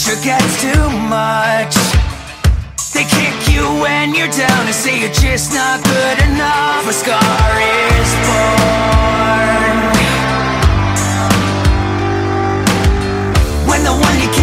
pressure gets too much. They kick you when you're down and say you're just not good enough. A scar is born when the one you